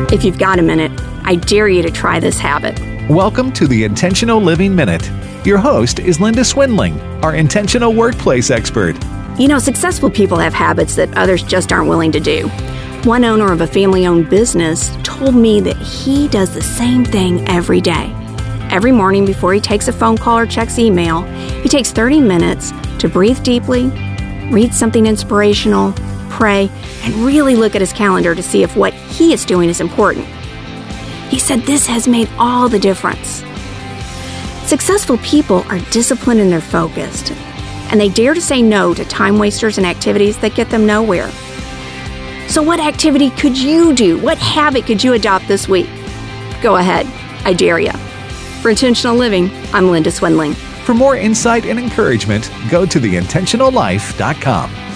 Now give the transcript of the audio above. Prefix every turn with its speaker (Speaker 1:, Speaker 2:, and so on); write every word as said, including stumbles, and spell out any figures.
Speaker 1: If you've got a minute, I dare you to try this habit.
Speaker 2: Welcome to the Intentional Living Minute. Your host is Linda Swindling, our intentional workplace expert.
Speaker 1: You know, successful people have habits that others just aren't willing to do. One owner of a family-owned business told me that he does the same thing every day. Every morning before he takes a phone call or checks email, he takes thirty minutes to breathe deeply, read something inspirational, pray, and really look at his calendar to see if what he is doing is important. He said this has made all the difference. Successful people are disciplined and they're focused, and they dare to say no to time wasters and activities that get them nowhere. So what activity could you do? What habit could you adopt this week? Go ahead. I dare you. For Intentional Living, I'm Linda Swindling.
Speaker 2: For more insight and encouragement, go to the intentional life dot com.